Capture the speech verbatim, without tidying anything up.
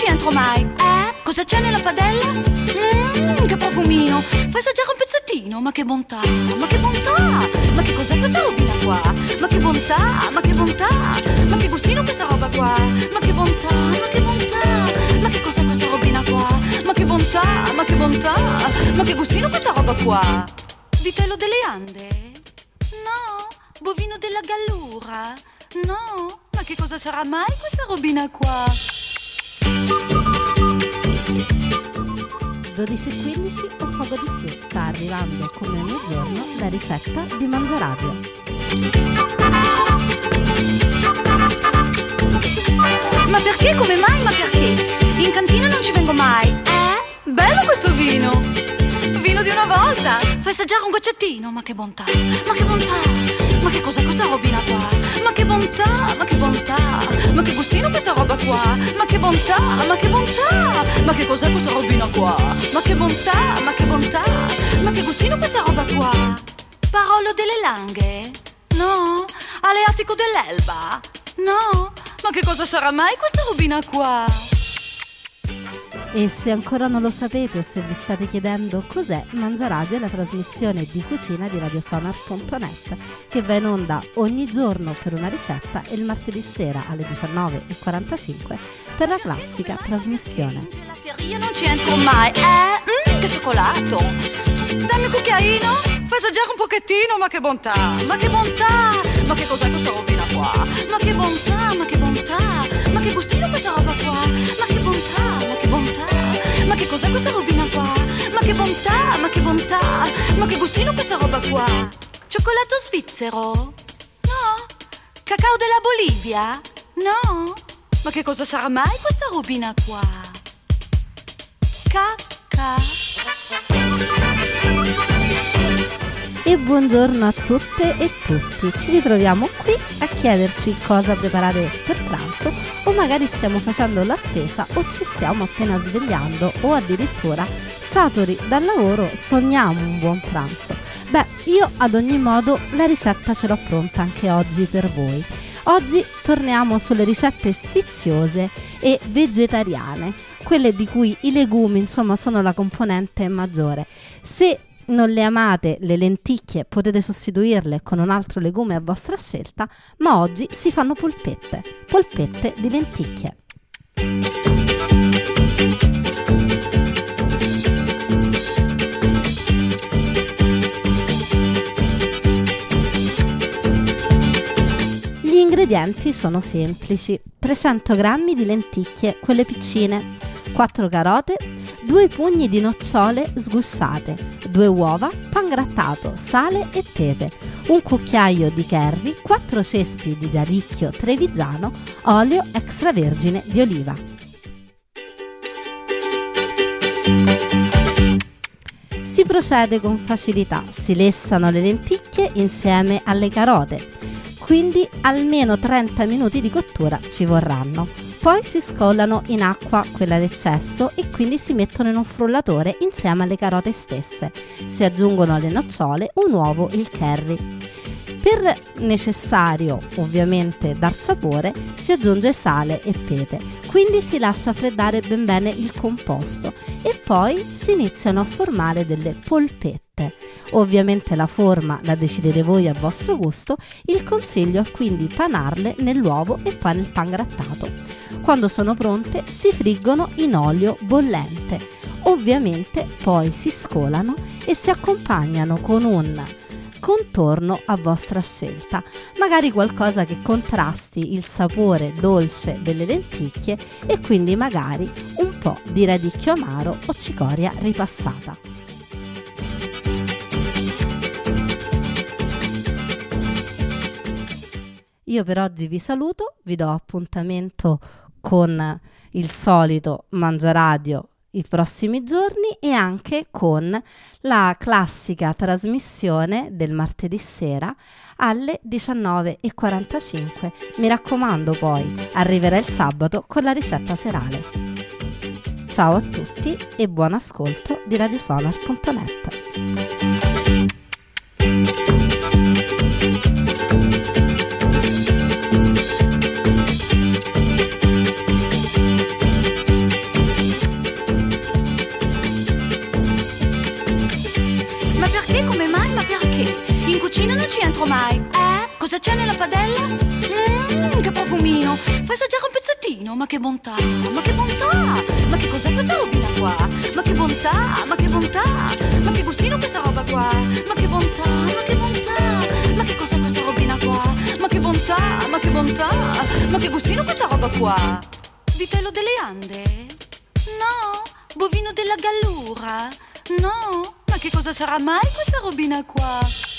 ci entro mai. Eh? Cosa c'è nella padella? Mmm, che profumino. Fai assaggiare un pezzettino. Ma che bontà, ma che bontà. Ma che cos'è questa robina qua? Ma che bontà, ma che bontà. Ma che gustino questa roba qua. Ma che bontà, ma che bontà. Ma che cos'è questa robina qua? Ma che bontà, ma che bontà. Ma che gustino questa roba qua. Vitello delle Ande? No. Bovino della Gallura? No. Ma che cosa sarà mai questa robina qua? dodici e quindici o poco di più. Sta arrivando come ogni giorno la ricetta di Mangiaradio. Ma perché? Come mai? Ma perché? In cantina non ci vengo mai. Eh? Bello questo vino. Vino di una volta. Fai assaggiare un goccettino. Ma che bontà. Ma che bontà. Ma che cos'è questa robina qua? Ma che bontà. Ma che bontà. Ma che gustino questa roba qua. Ma che bontà. Ma che bontà. Ma che cos'è questa robina qua? Ma che bontà. Ma che bontà. Ma che gustino questa roba qua. Parolo delle Langhe? No. Aleatico dell'Elba? No. Ma che cosa sarà mai questa robina qua? E se ancora non lo sapete o se vi state chiedendo cos'è, Mangiaradio è la trasmissione di cucina di radiosonar punto net che va in onda ogni giorno per una ricetta e il martedì sera alle diciannove e quarantacinque per la classica trasmissione. Io non ci entro mai. Eh? Mm, che cioccolato. Dammi un cucchiaino. Fai assaggiare un pochettino. Ma che bontà. Ma che bontà. Ma che cos'è questa robina qua? Ma che bontà. Ma che bontà. Ma che gustino questa roba qua. Ma che bontà. Ma che bontà. Ma che cos'è questa robina qua? Ma che bontà. Ma che bontà. Ma che gustino questa roba qua. Cioccolato svizzero? No. Cacao della Bolivia? No. Ma che cosa sarà mai questa robina qua? Cacca. E buongiorno a tutte e tutti, ci ritroviamo qui a chiederci cosa preparare per pranzo o magari stiamo facendo la spesa o ci stiamo appena svegliando o addirittura saturi dal lavoro sogniamo un buon pranzo. Beh, io ad ogni modo la ricetta ce l'ho pronta anche oggi per voi. Oggi torniamo sulle ricette sfiziose e vegetariane, quelle di cui i legumi insomma sono la componente maggiore. Se non le amate le lenticchie potete sostituirle con un altro legume a vostra scelta, ma oggi si fanno polpette, polpette di lenticchie. Gli ingredienti sono semplici: trecento grammi di lenticchie, quelle piccine, quattro carote, due pugni di nocciole sgusciate, due uova, pangrattato, sale e pepe, un cucchiaio di curry, quattro cespi di radicchio trevigiano, olio extravergine di oliva. Si procede con facilità, si lessano le lenticchie insieme alle carote, quindi almeno trenta minuti di cottura ci vorranno. Poi si scolano in acqua quella d'eccesso e quindi si mettono in un frullatore insieme alle carote stesse. Si aggiungono le nocciole, un uovo e il curry. Per necessario, ovviamente, dar sapore, si aggiunge sale e pepe. Quindi si lascia freddare ben bene il composto e poi si iniziano a formare delle polpette. Ovviamente la forma la decidete voi a vostro gusto, il consiglio è quindi panarle nell'uovo e poi nel pangrattato. Quando sono pronte si friggono in olio bollente. Ovviamente poi si scolano e si accompagnano con un contorno a vostra scelta, magari qualcosa che contrasti il sapore dolce delle lenticchie e quindi magari un po' di radicchio amaro o cicoria ripassata. Io per oggi vi saluto, vi do appuntamento con il solito Mangiaradio i prossimi giorni e anche con la classica trasmissione del martedì sera alle diciannove e quarantacinque. Mi raccomando, poi arriverà il sabato con la ricetta serale. Ciao a tutti e buon ascolto di radiosonar punto net. c'è nella padella? Mmm, che profumino. Fai assaggiare un pezzettino. Ma che bontà, ma che bontà. Ma che cos'è questa robina qua? Ma che bontà, ma che bontà. Ma che gustino questa roba qua? Ma che bontà, ma che bontà. Ma che cos'è questa robina qua? Ma che bontà, ma che bontà. Ma che gustino questa roba qua? Vitello delle Ande? No. Bovino della Gallura? No. Ma che cosa sarà mai questa robina qua?